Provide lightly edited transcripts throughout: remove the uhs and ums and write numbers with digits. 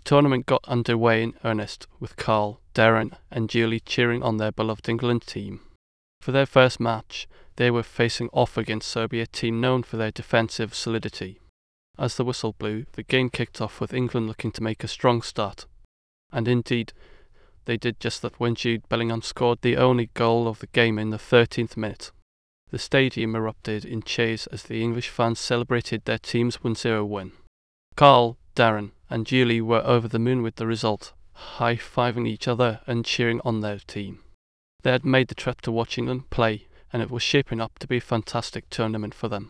tournament got underway in earnest, with Carl, Darren and Julie cheering on their beloved England team. For their first match, they were facing off against Serbia, a team known for their defensive solidity. As the whistle blew, the game kicked off with England looking to make a strong start. And indeed, they did just that when Jude Bellingham scored the only goal of the game in the 13th minute. The stadium erupted in cheers as the English fans celebrated their team's 1-0 win. Carl, Darren and Julie were over the moon with the result, high-fiving each other and cheering on their team. They had made the trip to watch England play, and it was shaping up to be a fantastic tournament for them.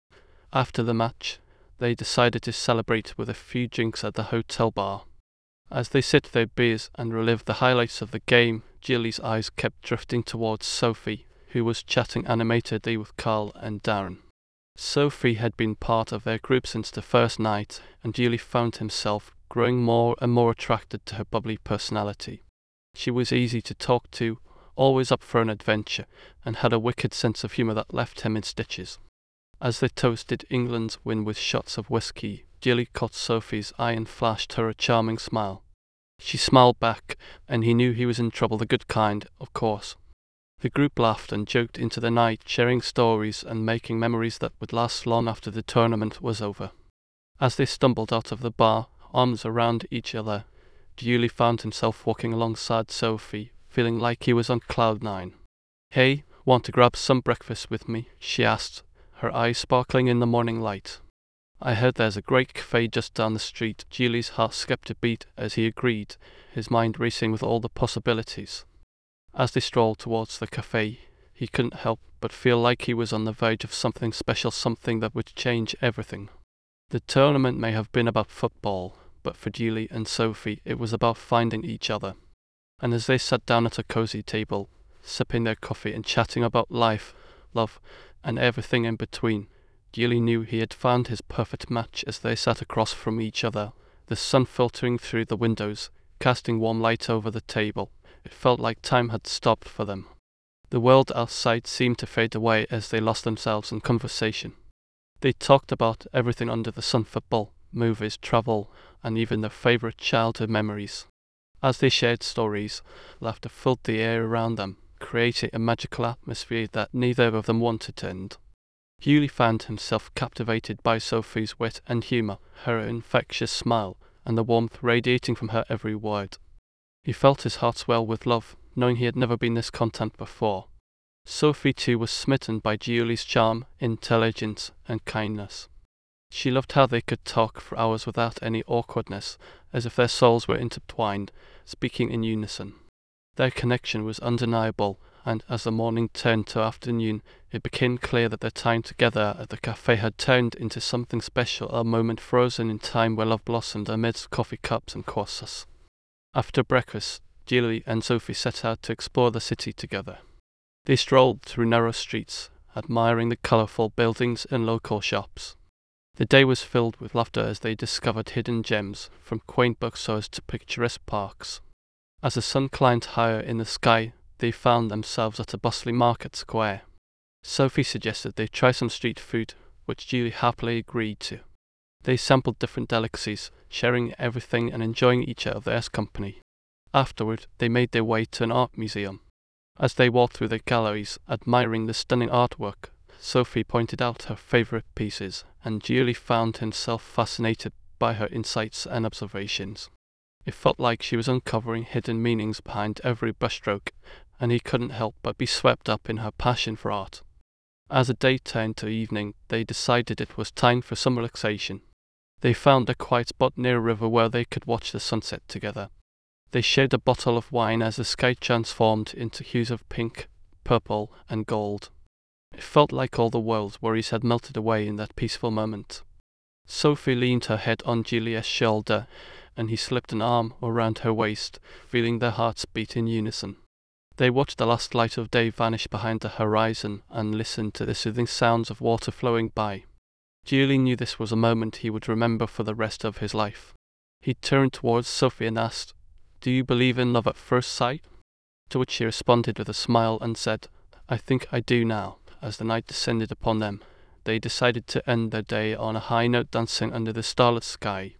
After the match, they decided to celebrate with a few drinks at the hotel bar. As they sipped their beers and relived the highlights of the game, Julie's eyes kept drifting towards Sophie, who was chatting animatedly with Carl and Darren. Sophie had been part of their group since the first night, and Julie found himself growing more and more attracted to her bubbly personality. She was easy to talk to, always up for an adventure, and had a wicked sense of humour that left him in stitches. As they toasted England's win with shots of whiskey, Julie caught Sophie's eye and flashed her a charming smile. She smiled back, and he knew he was in trouble, the good kind, of course. The group laughed and joked into the night, sharing stories and making memories that would last long after the tournament was over. As they stumbled out of the bar, arms around each other, Julie found himself walking alongside Sophie, feeling like he was on cloud nine. "Hey, want to grab some breakfast with me?" she asked, her eyes sparkling in the morning light. "I heard there's a great cafe just down the street." Julie's heart skipped a beat as he agreed, his mind racing with all the possibilities. As they strolled towards the cafe, he couldn't help but feel like he was on the verge of something special, something that would change everything. The tournament may have been about football, but for Julie and Sophie it was about finding each other. And as they sat down at a cozy table, sipping their coffee and chatting about life, love, and everything in between, Julie knew he had found his perfect match as they sat across from each other, the sun filtering through the windows, casting warm light over the table. It felt like time had stopped for them. The world outside seemed to fade away as they lost themselves in conversation. They talked about everything under the sun: football, movies, travel, and even their favourite childhood memories. As they shared stories, laughter filled the air around them, creating a magical atmosphere that neither of them wanted to end. Julie found himself captivated by Sophie's wit and humour, her infectious smile, and the warmth radiating from her every word. He felt his heart swell with love, knowing he had never been this content before. Sophie too was smitten by Julie's charm, intelligence, and kindness. She loved how they could talk for hours without any awkwardness, as if their souls were intertwined, speaking in unison. Their connection was undeniable, and as the morning turned to afternoon, it became clear that their time together at the cafe had turned into something special, a moment frozen in time where love blossomed amidst coffee cups and croissants. After breakfast, Julie and Sophie set out to explore the city together. They strolled through narrow streets, admiring the colourful buildings and local shops. The day was filled with laughter as they discovered hidden gems, from quaint bookstores to picturesque parks. As the sun climbed higher in the sky, they found themselves at a bustling market square. Sophie suggested they try some street food, which Julie happily agreed to. They sampled different delicacies, sharing everything and enjoying each other's company. Afterward, they made their way to an art museum. As they walked through the galleries, admiring the stunning artwork, Sophie pointed out her favourite pieces, and Julie found himself fascinated by her insights and observations. It felt like she was uncovering hidden meanings behind every brushstroke, and he couldn't help but be swept up in her passion for art. As the day turned to evening, they decided it was time for some relaxation. They found a quiet spot near a river where they could watch the sunset together. They shared a bottle of wine as the sky transformed into hues of pink, purple, and gold. It felt like all the world's worries had melted away in that peaceful moment. Sophie leaned her head on Julia's shoulder, and he slipped an arm around her waist, feeling their hearts beat in unison. They watched the last light of day vanish behind the horizon and listened to the soothing sounds of water flowing by. Julie knew this was a moment he would remember for the rest of his life. He turned towards Sophie and asked, "Do you believe in love at first sight?" To which she responded with a smile and said, "I think I do now." As the night descended upon them, they decided to end their day on a high note, dancing under the starlit sky.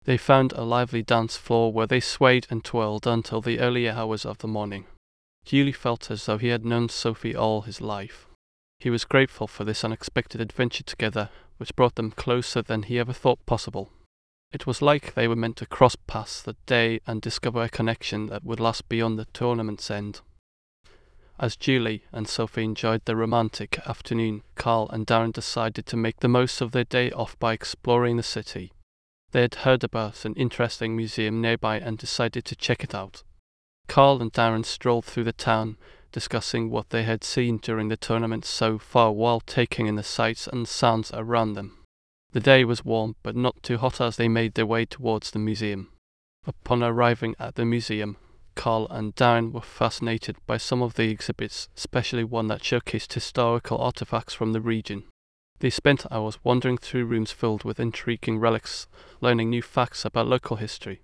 They found a lively dance floor where they swayed and twirled until the early hours of the morning. Julie felt as though he had known Sophie all his life. He was grateful for this unexpected adventure together, which brought them closer than he ever thought possible. It was like they were meant to cross paths that day and discover a connection that would last beyond the tournament's end. As Julie and Sophie enjoyed their romantic afternoon, Carl and Darren decided to make the most of their day off by exploring the city. They had heard about an interesting museum nearby and decided to check it out. Carl and Darren strolled through the town, discussing what they had seen during the tournament so far while taking in the sights and sounds around them. The day was warm, but not too hot as they made their way towards the museum. Upon arriving at the museum, Carl and Darren were fascinated by some of the exhibits, especially one that showcased historical artifacts from the region. They spent hours wandering through rooms filled with intriguing relics, learning new facts about local history.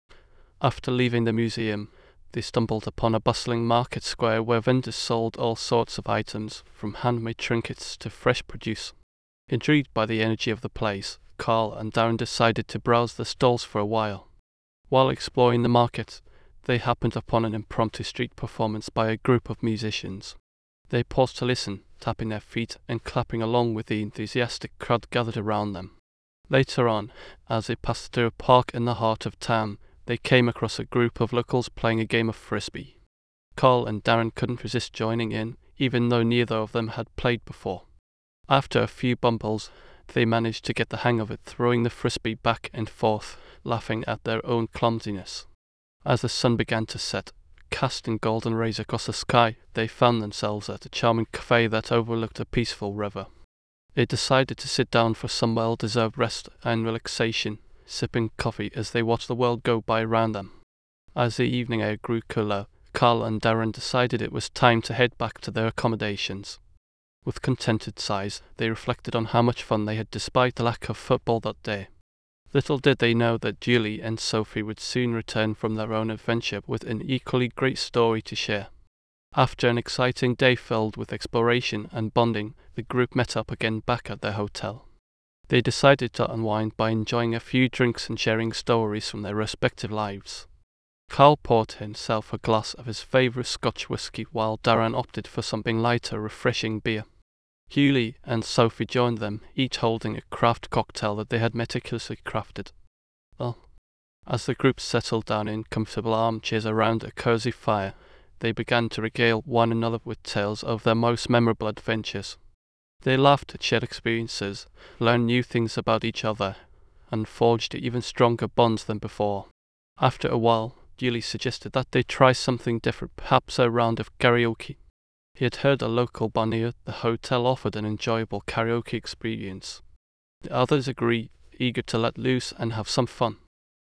After leaving the museum, they stumbled upon a bustling market square where vendors sold all sorts of items, from handmade trinkets to fresh produce. Intrigued by the energy of the place, Carl and Darren decided to browse the stalls for a while. While exploring the market, they happened upon an impromptu street performance by a group of musicians. They paused to listen, tapping their feet and clapping along with the enthusiastic crowd gathered around them. Later on, as they passed through a park in the heart of town, they came across a group of locals playing a game of frisbee. Carl and Darren couldn't resist joining in, even though neither of them had played before. After a few bumbles, they managed to get the hang of it, throwing the frisbee back and forth, laughing at their own clumsiness. As the sun began to set, casting golden rays across the sky, they found themselves at a charming cafe that overlooked a peaceful river. They decided to sit down for some well-deserved rest and relaxation, sipping coffee as they watched the world go by around them. As the evening air grew cooler, Carl and Darren decided it was time to head back to their accommodations. With contented sighs, they reflected on how much fun they had despite the lack of football that day. Little did they know that Julie and Sophie would soon return from their own adventure with an equally great story to share. After an exciting day filled with exploration and bonding, the group met up again back at their hotel. They decided to unwind by enjoying a few drinks and sharing stories from their respective lives. Carl poured himself a glass of his favourite Scotch whisky while Darren opted for something lighter, refreshing beer. Julie and Sophie joined them, each holding a craft cocktail that they had meticulously crafted. As the group settled down in comfortable armchairs around a cozy fire, they began to regale one another with tales of their most memorable adventures. They laughed at shared experiences, learned new things about each other, and forged even stronger bonds than before. After a while, Julie suggested that they try something different, perhaps a round of karaoke. He had heard a local bar near the hotel offered an enjoyable karaoke experience. The others agreed, eager to let loose and have some fun.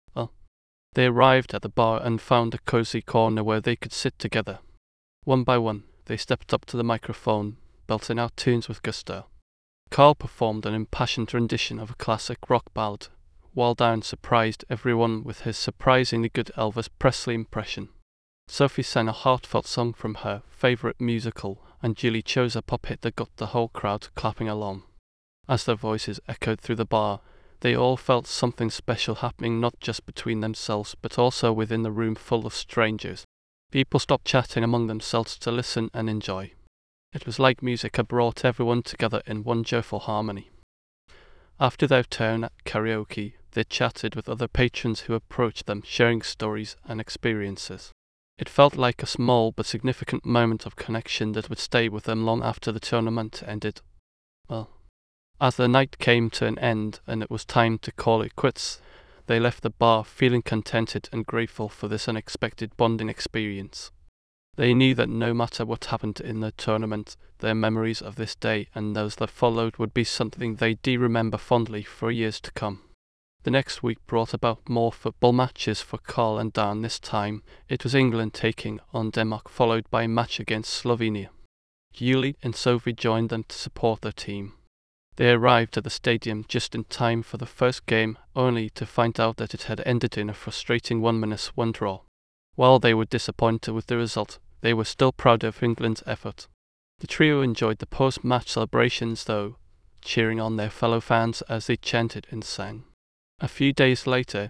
They arrived at the bar and found a cozy corner where they could sit together. One by one, they stepped up to the microphone, belting out tunes with gusto. Carl performed an impassioned rendition of a classic rock ballad, while Darren surprised everyone with his surprisingly good Elvis Presley impression. Sophie sang a heartfelt song from her favourite musical, and Julie chose a pop hit that got the whole crowd clapping along. As their voices echoed through the bar, they all felt something special happening not just between themselves, but also within the room full of strangers. People stopped chatting among themselves to listen and enjoy. It was like music had brought everyone together in one joyful harmony. After their turn at karaoke, they chatted with other patrons who approached them, sharing stories and experiences. It felt like a small but significant moment of connection that would stay with them long after the tournament ended. As the night came to an end and it was time to call it quits, they left the bar feeling contented and grateful for this unexpected bonding experience. They knew that no matter what happened in the tournament, their memories of this day and those that followed would be something they do remember fondly for years to come. The next week brought about more football matches for Carl and Dan. This time, it was England taking on Denmark, followed by a match against Slovenia. Julie and Sophie joined them to support their team. They arrived at the stadium just in time for the first game, only to find out that it had ended in a frustrating 1-1 draw. While they were disappointed with the result, they were still proud of England's effort. The trio enjoyed the post-match celebrations though, cheering on their fellow fans as they chanted and sang. A few days later,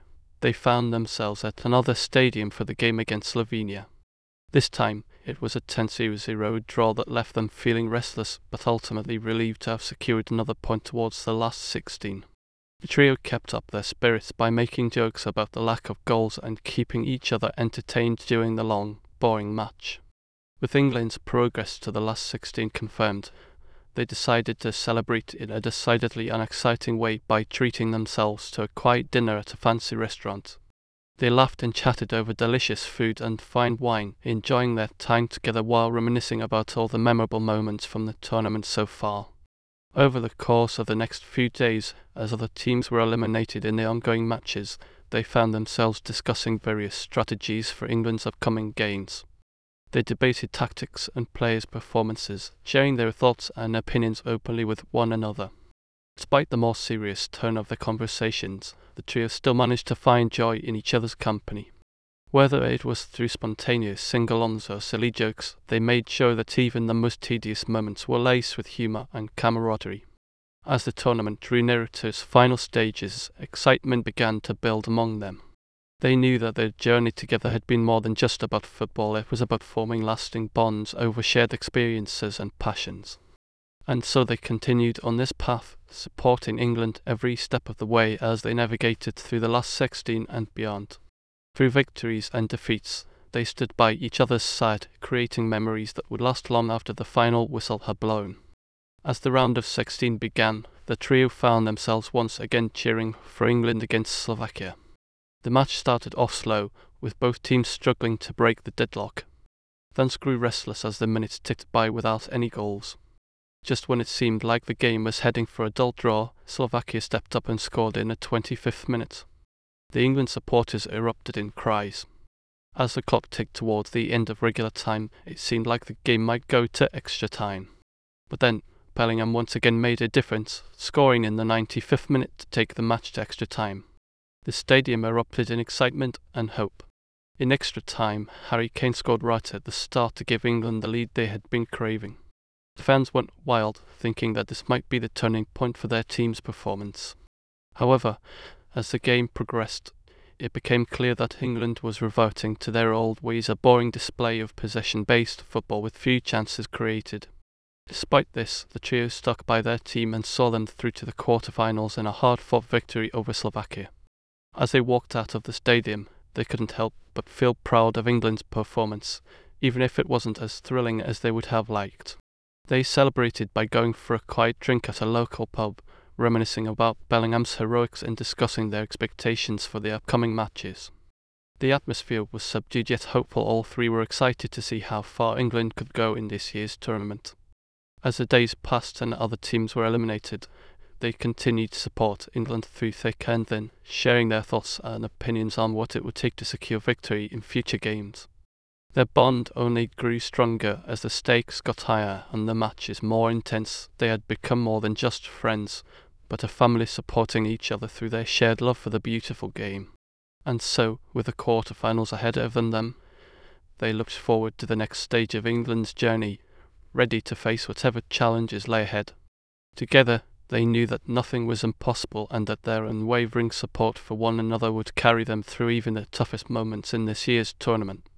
they found themselves at another stadium for the game against Slovenia. This time, it was a 10-0 draw that left them feeling restless but ultimately relieved to have secured another point towards the last 16. The trio kept up their spirits by making jokes about the lack of goals and keeping each other entertained during the long, boring match. With England's progress to the last 16 confirmed, they decided to celebrate in a decidedly unexciting way by treating themselves to a quiet dinner at a fancy restaurant. They laughed and chatted over delicious food and fine wine, enjoying their time together while reminiscing about all the memorable moments from the tournament so far. Over the course of the next few days, as other teams were eliminated in the ongoing matches, they found themselves discussing various strategies for England's upcoming games. They debated tactics and players' performances, sharing their thoughts and opinions openly with one another. Despite the more serious tone of their conversations, the trio still managed to find joy in each other's company. Whether it was through spontaneous sing-alongs or silly jokes, they made sure that even the most tedious moments were laced with humour and camaraderie. As the tournament drew nearer to its final stages, excitement began to build among them. They knew that their journey together had been more than just about football. It was about forming lasting bonds over shared experiences and passions. And so they continued on this path, supporting England every step of the way as they navigated through the last 16 and beyond. Through victories and defeats, they stood by each other's side, creating memories that would last long after the final whistle had blown. As the round of 16 began, the trio found themselves once again cheering for England against Slovakia. The match started off slow, with both teams struggling to break the deadlock. Fans grew restless as the minutes ticked by without any goals. Just when it seemed like the game was heading for a dull draw, Slovakia stepped up and scored in the 25th minute. The England supporters erupted in cries. As the clock ticked towards the end of regular time, it seemed like the game might go to extra time. But then, Bellingham once again made a difference, scoring in the 95th minute to take the match to extra time. The stadium erupted in excitement and hope. In extra time, Harry Kane scored right at the start to give England the lead they had been craving. The fans went wild, thinking that this might be the turning point for their team's performance. However, as the game progressed, it became clear that England was reverting to their old ways, a boring display of possession-based football with few chances created. Despite this, the trio stuck by their team and saw them through to the quarter-finals in a hard-fought victory over Slovakia. As they walked out of the stadium, they couldn't help but feel proud of England's performance, even if it wasn't as thrilling as they would have liked. They celebrated by going for a quiet drink at a local pub, reminiscing about Bellingham's heroics and discussing their expectations for the upcoming matches. The atmosphere was subdued yet hopeful. All three were excited to see how far England could go in this year's tournament. As the days passed and other teams were eliminated, they continued to support England through thick and thin, sharing their thoughts and opinions on what it would take to secure victory in future games. Their bond only grew stronger as the stakes got higher and the matches more intense. They had become more than just friends, but a family supporting each other through their shared love for the beautiful game. And so, with the quarter-finals ahead of them, they looked forward to the next stage of England's journey, ready to face whatever challenges lay ahead. Together, they knew that nothing was impossible and that their unwavering support for one another would carry them through even the toughest moments in this year's tournament.